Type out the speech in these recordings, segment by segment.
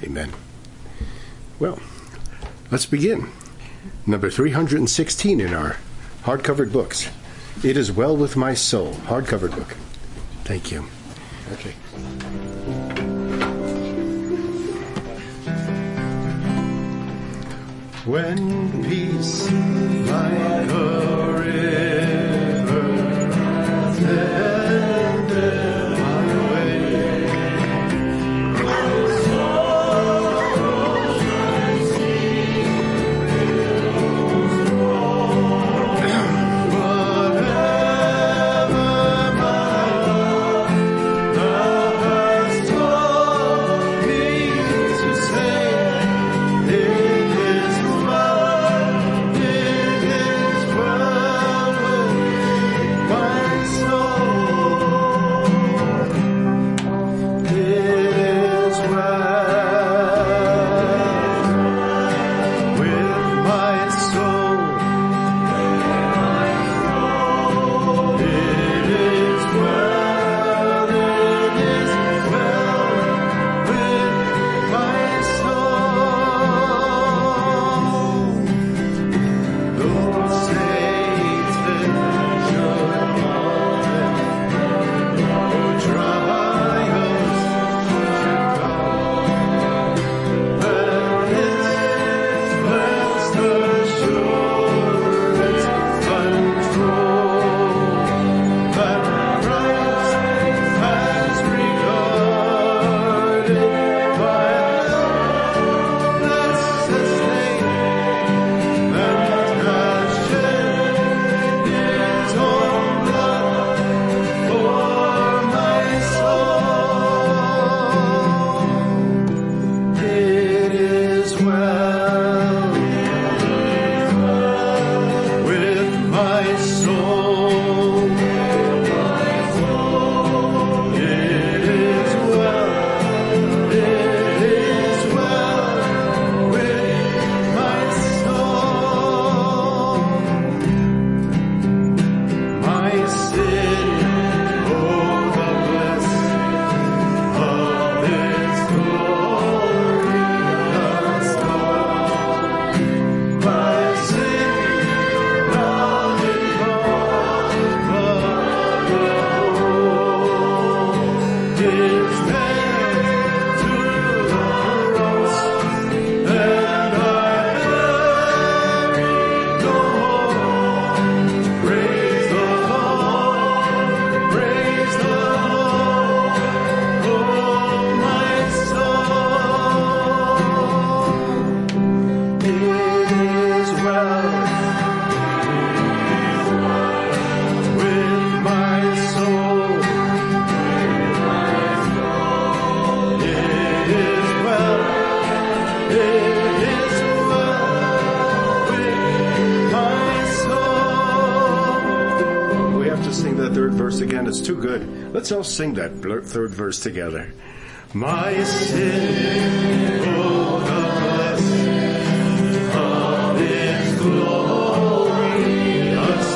Amen. Well, let's begin. Number 316 in our hardcovered books. It Is Well With My Soul, hardcover book. Thank you. Okay. When peace like a river attended my way, my sorrows and fears roll. Whatever my love has taught me to say, it is well, it is well with my soul. It is well with my soul. It is well with my soul. Though Satan should come, though trials should come, and His blessed assurance control that Christ has regarded my blessed state, and has shed His own blood for my soul. It is well with my soul. It is well, it is well with my soul. My sin, oh, the bliss of its glorious dawn. My sin, now in is nailed to the cross, and I bury no more. Praise the Lord, oh my soul. It is well with my soul. It is well with my soul. We have to sing that third verse again. It's too good. Let's all sing that third verse together. My sin, oh, the bliss of its glorious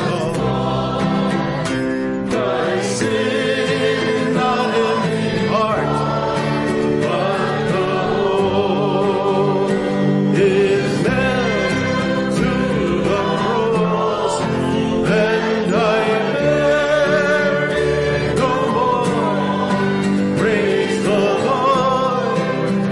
dawn. My sin, not in heart, but the whole, is nailed to the cross, and I bear no more. Praise the Lord,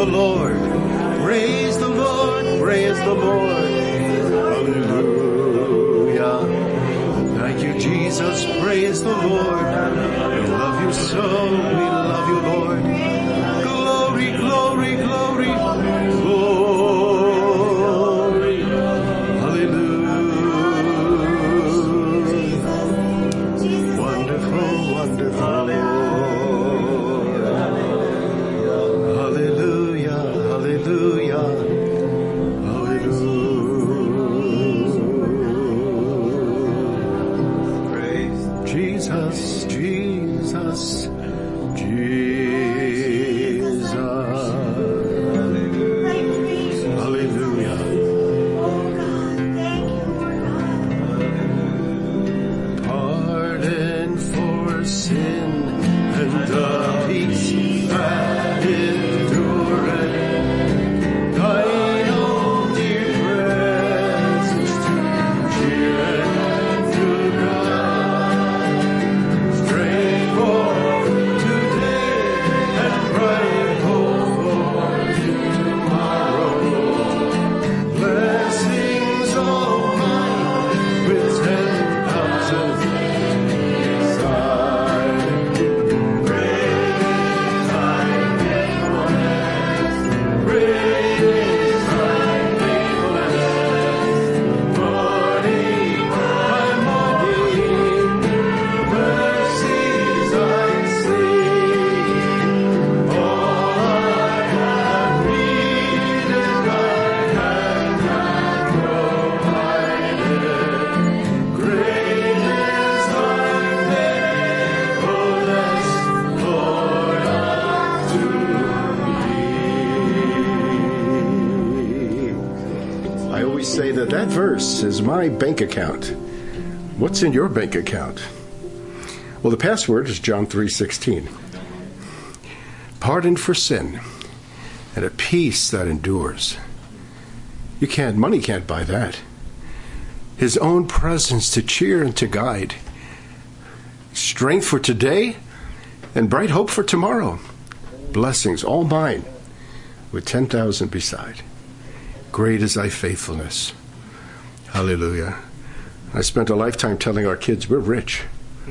Lord. Praise the Lord. Praise the Lord. Hallelujah. Thank you, Jesus. Praise the Lord. We love you so. We love you, Lord. Glory, glory, glory. Glory. Hallelujah. Wonderful, wonderful. Hallelujah. Hallelujah. Jesus, Jesus, Jesus. Hallelujah. Pardon for sin and the peace that endureth. Thine own dear presence to cheer and to guide. Strength for today and bright hope for tomorrow. Blessings all mine with 10,000 beside. Great is thy faithfulness. Great is thy faithfulness. Morning by morning, mercies I see. All I have needed, thy hand hath provided. Great is thy faithfulness, Lord, unto me. I always say that verse is my bank account. What's in your bank account? Well, the password is John 3:16. Pardon for sin and a peace that endures. Money can't buy that. His own presence to cheer and to guide. Strength for today and bright hope for tomorrow. Blessings all mine with 10,000 beside. Great is thy faithfulness. Hallelujah. I spent a lifetime telling our kids we're rich.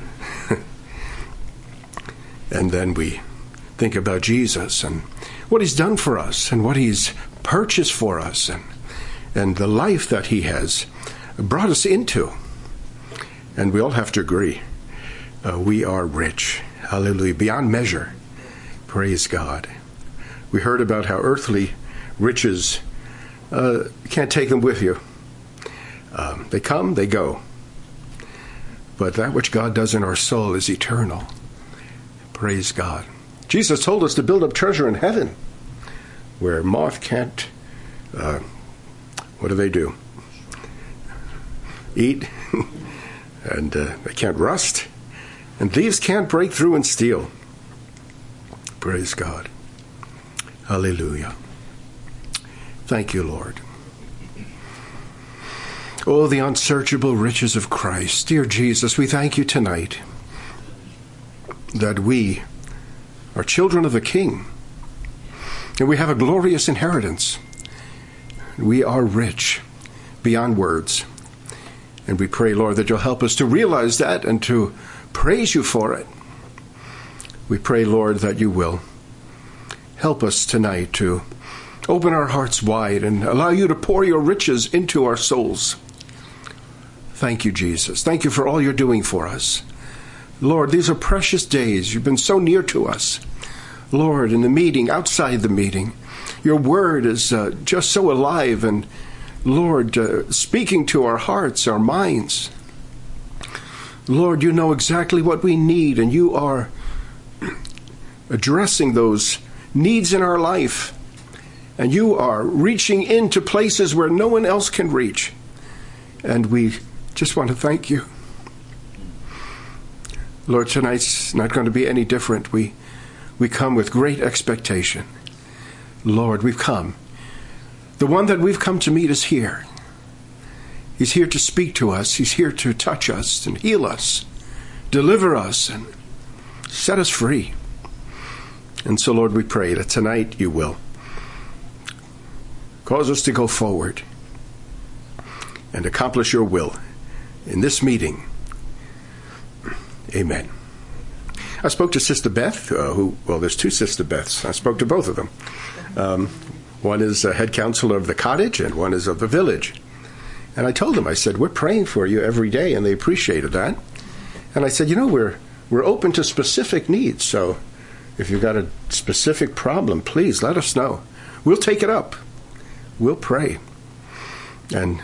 And then we think about Jesus and what he's done for us and what he's purchased for us and the life that he has brought us into. And we all have to agree. We are rich. Hallelujah. Beyond measure. Praise God. We heard about how earthly riches, you can't take them with you. They come, they go. But that which God does in our soul is eternal. Praise God. Jesus told us to build up treasure in heaven, where moth can't, what do? Eat, and they can't rust, and thieves can't break through and steal. Praise God. Hallelujah. Thank you, Lord. Oh, the unsearchable riches of Christ. Dear Jesus, we thank you tonight that we are children of the King, and we have a glorious inheritance. We are rich beyond words. And we pray, Lord, that you'll help us to realize that and to praise you for it. We pray, Lord, that you will help us tonight to open our hearts wide and allow you to pour your riches into our souls. Thank you, Jesus. Thank you for all you're doing for us. Lord, these are precious days. You've been so near to us. Lord, in the meeting, outside the meeting, your word is just so alive and, Lord, speaking to our hearts, our minds. Lord, you know exactly what we need, and you are addressing those needs in our life. And you are reaching into places where no one else can reach. And we just want to thank you. Lord, tonight's not going to be any different. We come with great expectation. Lord, we've come. The one that we've come to meet is here. He's here to speak to us. He's here to touch us and heal us, deliver us, and set us free. And so, Lord, we pray that tonight you will Cause us to go forward and accomplish your will in this meeting. Amen. I spoke to Sister Beth, there's two Sister Beths. I spoke to both of them. One is head counselor of the cottage, and one is of the village. And I told them, I said, we're praying for you every day, and they appreciated that. And I said, we're open to specific needs, so if you've got a specific problem, please let us know. We'll take it up. We'll pray. And,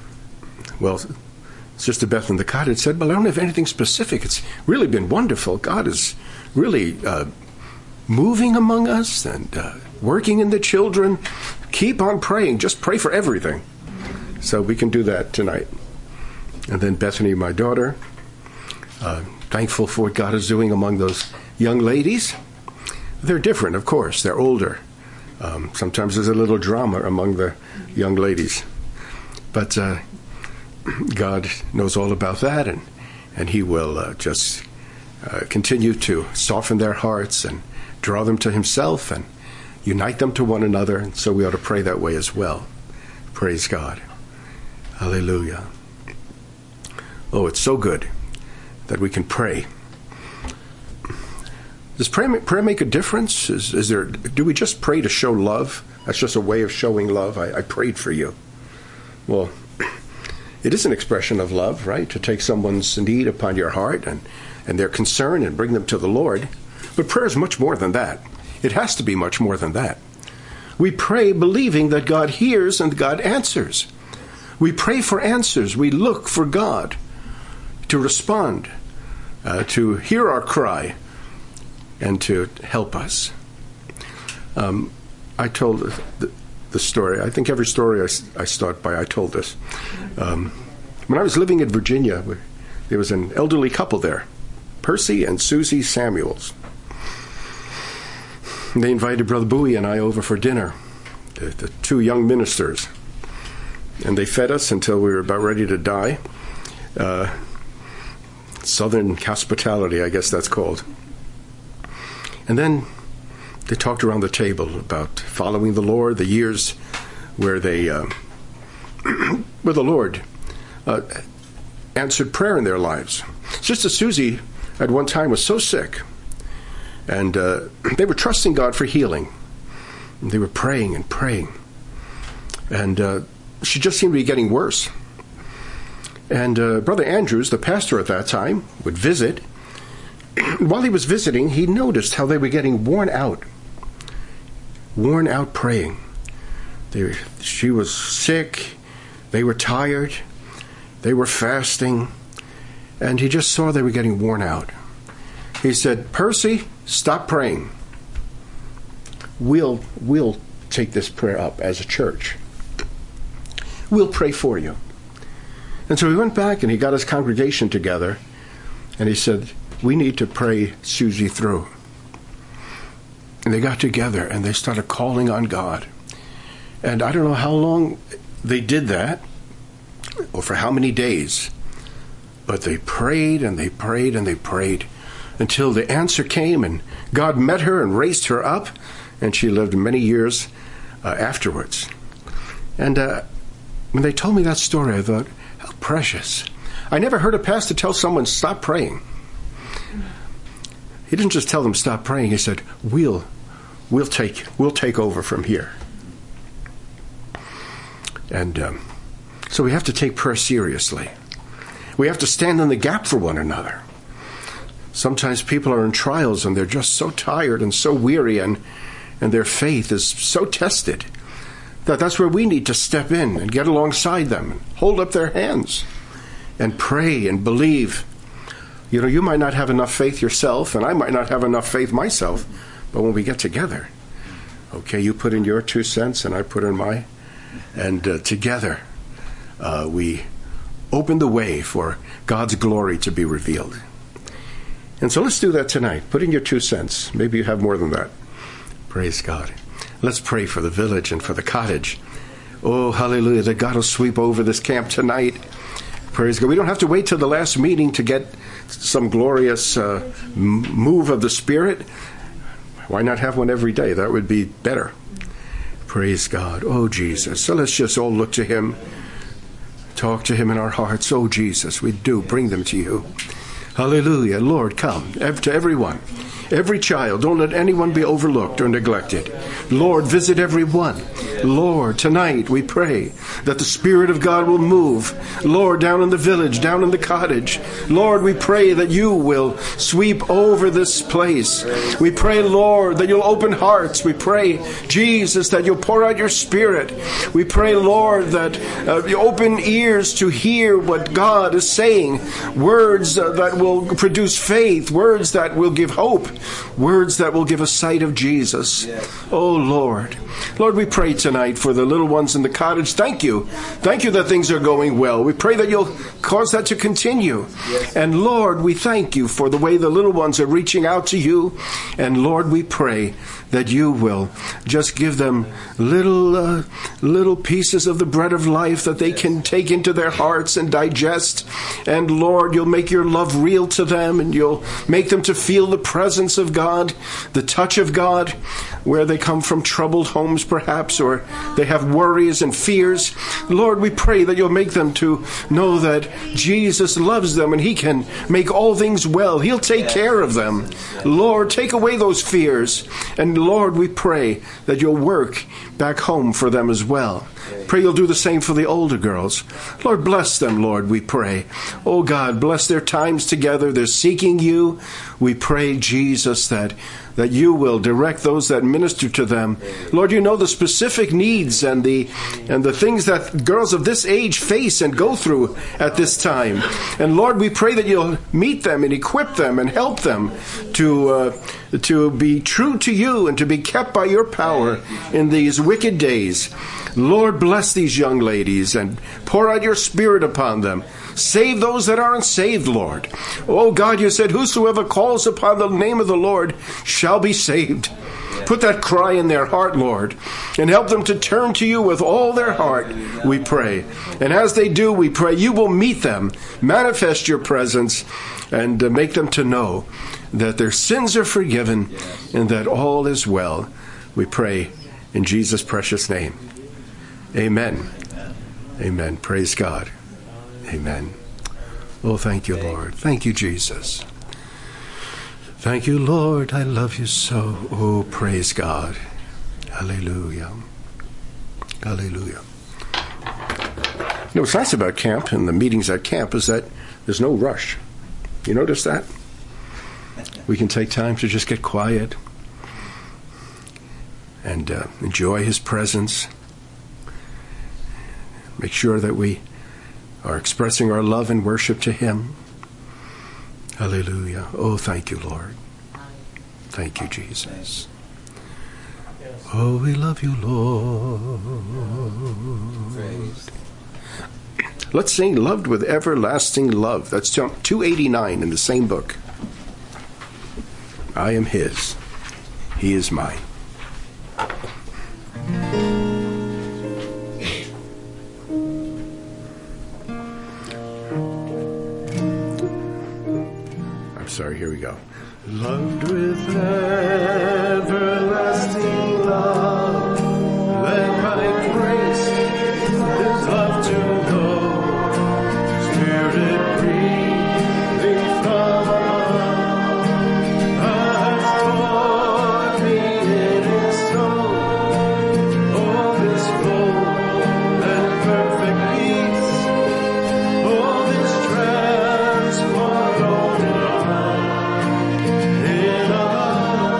Sister Beth in the cottage said, I don't have anything specific. It's really been wonderful. God is really moving among us and working in the children. Keep on praying. Just pray for everything. So we can do that tonight. And then Bethany, my daughter, thankful for what God is doing among those young ladies. They're different, of course. They're older. Sometimes there's a little drama among the young ladies. But God knows all about that, and he will just continue to soften their hearts and draw them to himself and unite them to one another. And so we ought to pray that way as well. Praise God. Hallelujah. Oh, it's so good that we can pray. Does prayer make a difference? Do we just pray to show love? That's just a way of showing love. I prayed for you. Well, it is an expression of love, right? To take someone's need upon your heart and their concern and bring them to the Lord. But prayer is much more than that. It has to be much more than that. We pray believing that God hears and God answers. We pray for answers. We look for God to respond, to hear our cry, and to help us. I told the story. I think every story I start by, I told this. When I was living in Virginia, there was an elderly couple there, Percy and Susie Samuels. They invited Brother Bowie and I over for dinner, the two young ministers. And they fed us until we were about ready to die. Southern hospitality, I guess that's called. And then they talked around the table about following the Lord, the years where they, where the Lord answered prayer in their lives. Sister Susie at one time was so sick, and they were trusting God for healing. And they were praying and praying. And she just seemed to be getting worse. And Brother Andrews, the pastor at that time, would visit. While he was visiting, he noticed how they were getting worn out praying. She was sick, they were tired, they were fasting, and he just saw they were getting worn out. He said, Percy, stop praying. We'll take this prayer up as a church. We'll pray for you. And so he went back and he got his congregation together, and he said, we need to pray Susie through. And they got together and they started calling on God. And I don't know how long they did that, or for how many days, but they prayed and they prayed and they prayed until the answer came, and God met her and raised her up, and she lived many years afterwards. And when they told me that story, I thought, how precious. I never heard a pastor tell someone, stop praying. He didn't just tell them stop praying. He said, we'll take over from here. And so we have to take prayer seriously. We have to stand in the gap for one another. Sometimes people are in trials and they're just so tired and so weary, and their faith is so tested that's where we need to step in and get alongside them and hold up their hands and pray and believe. You might not have enough faith yourself, and I might not have enough faith myself, but when we get together, okay, you put in your 2 cents and I put in mine, and together we open the way for God's glory to be revealed. And so let's do that tonight. Put in your 2 cents. Maybe you have more than that. Praise God. Let's pray for the village and for the cottage. Oh, hallelujah, that God will sweep over this camp tonight. Praise God. We don't have to wait till the last meeting to get some glorious move of the Spirit. Why not have one every day? That would be better. Praise God. Oh, Jesus. So let's just all look to him. Talk to him in our hearts. Oh, Jesus, we do bring them to you. Hallelujah. Lord, come to everyone. Every child. Don't let anyone be overlooked or neglected. Lord, visit everyone. Lord, tonight we pray that the Spirit of God will move. Lord, down in the village, down in the cottage. Lord, we pray that you will sweep over this place. We pray, Lord, that you'll open hearts. We pray, Jesus, that you'll pour out your Spirit. We pray, Lord, that you open ears to hear what God is saying. Words that will produce faith. Words that will give hope. Words that will give a sight of Jesus. Oh, Lord. Lord, we pray tonight for the little ones in the cottage. Thank you. Thank you that things are going well. We pray that you'll cause that to continue. And Lord, we thank you for the way the little ones are reaching out to you. And Lord, we pray that you will just give them little pieces of the bread of life that they can take into their hearts and digest. And Lord, you'll make your love real to them, and you'll make them to feel the presence of God, the touch of God, where they come from troubled homes perhaps, or they have worries and fears. Lord, we pray that you'll make them to know that Jesus loves them and he can make all things well. He'll take care of them. Lord, take away those fears. And Lord, we pray that you'll work back home for them as well. Pray you'll do the same for the older girls. Lord, bless them, Lord, we pray. Oh God, bless their times together. They're seeking you. We pray, Jesus, that you will direct those that minister to them. Lord, you know the specific needs and the things that girls of this age face and go through at this time. And Lord, we pray that you'll meet them and equip them and help them to be true to you and to be kept by your power in these wicked days. Lord, bless these young ladies and pour out your Spirit upon them. Save those that aren't saved, Lord. Oh God, you said, whosoever calls upon the name of the Lord shall be saved. Put that cry in their heart, Lord, and help them to turn to you with all their heart, we pray. And as they do, we pray you will meet them, manifest your presence, and make them to know that their sins are forgiven and that all is well. We pray in Jesus' precious name. Amen. Amen. Praise God. Amen. Oh, thank you, Lord. Thank you, Jesus. Thank you, Lord. I love you so. Oh, praise God. Hallelujah. Hallelujah. You know, what's nice about camp and the meetings at camp is that there's no rush. You notice that? We can take time to just get quiet and enjoy his presence. Make sure that we are expressing our love and worship to him. Hallelujah. Oh, thank you, Lord. Thank you, Jesus. Oh, we love you, Lord. Let's sing Loved with Everlasting Love. That's 289 in the same book. I am his. He is mine. Sorry, here we go. Loved with everlasting love, let my grace his love to know. Spirit breathing from above has taught me it is so. Oh, this full and perfect peace, oh, this transport on in our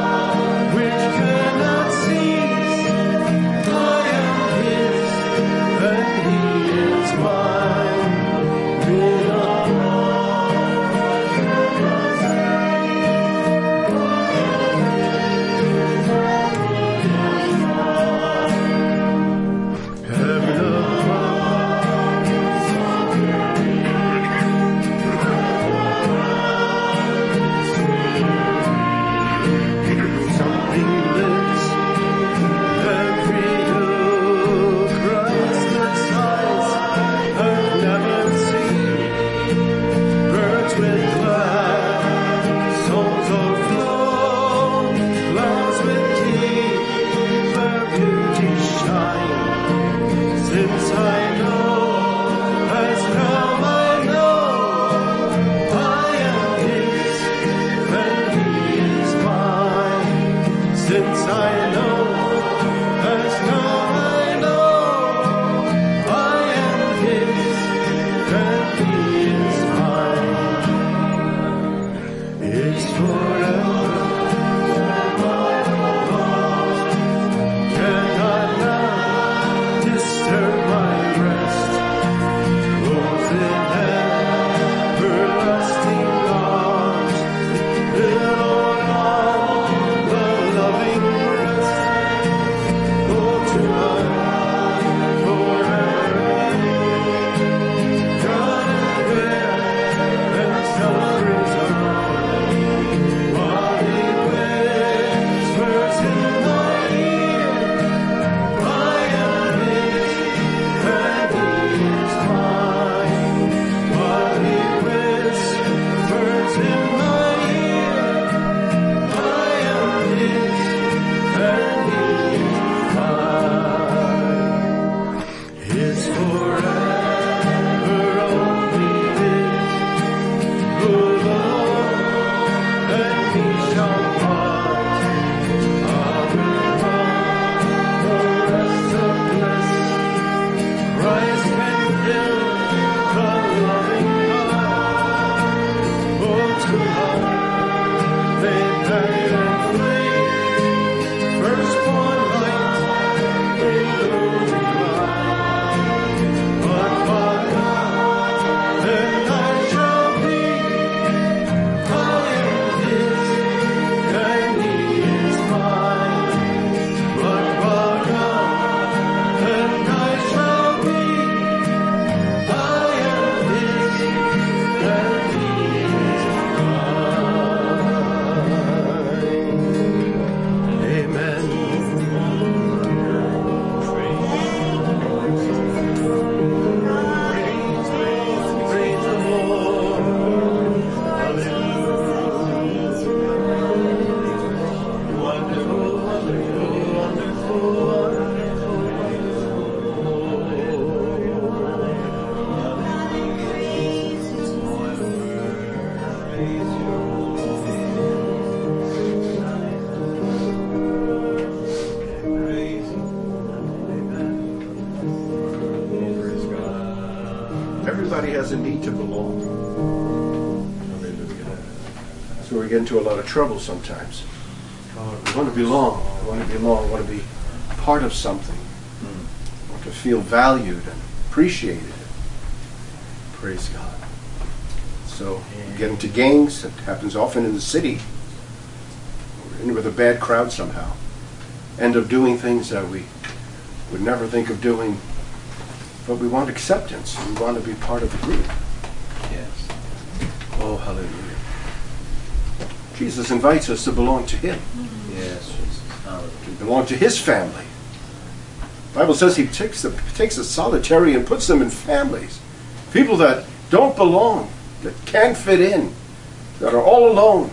has a need to belong. Hallelujah. That's where we get into a lot of trouble sometimes. We want to belong. I want to belong. I want to be part of something. I want to feel valued and appreciated. Praise God. So we get into gangs. It happens often in the city. We're in with a bad crowd somehow. End up doing things that we would never think of doing. But we want acceptance. We want to be part of the group. Yes. Oh, hallelujah. Jesus invites us to belong to Him. Yes, Jesus. Hallelujah. To belong to His family. The Bible says He takes a solitary and puts them in families. People that don't belong, that can't fit in, that are all alone.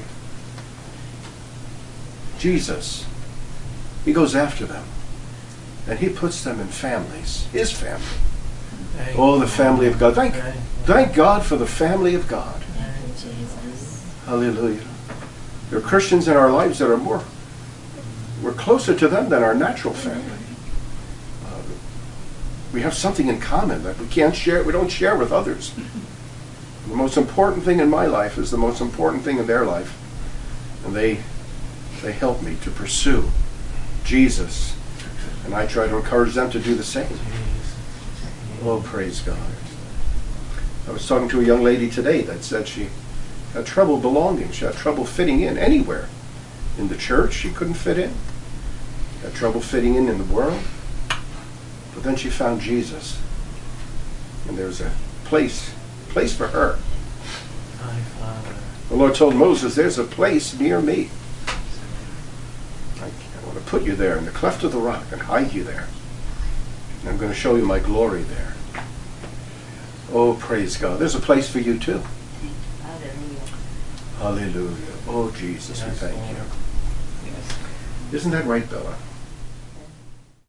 Jesus, He goes after them. And He puts them in families. His family. Oh, the family of God. Thank God for the family of God. Hallelujah. There are Christians in our lives that are we're closer to them than our natural family. We have something in common that we don't share with others. The most important thing in my life is the most important thing in their life. And they help me to pursue Jesus. And I try to encourage them to do the same. Oh, praise God. I was talking to a young lady today that said she had trouble belonging. She had trouble fitting in anywhere. In the church, she couldn't fit in. Had trouble fitting in the world. But then she found Jesus. And there's a place for her. The Lord told Moses, there's a place near me. I want to put you there in the cleft of the rock and hide you there. And I'm going to show you my glory there. Oh, praise God. There's a place for you too. Hallelujah. Oh, Jesus, we thank you. Isn't that right, Bella?